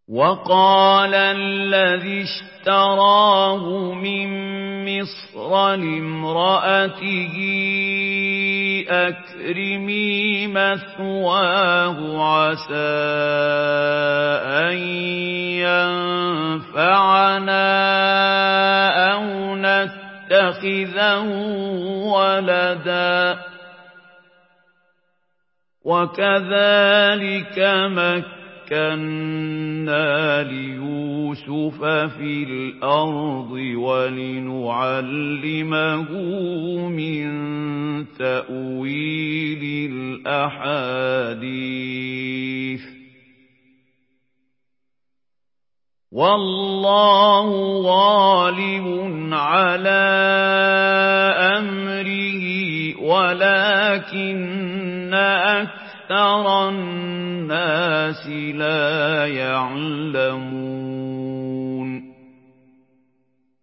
وقال الذي اشتراه من مصر لامرأته أكرمي مثواه عسى أن ينفعنا أو نتخذه ولدا وكذلك مكنا ليوسف في الأرض ولنعلمه من تأويل الأحاديث والله غالب على أمره ولكن أكثر الناس لا يعلمون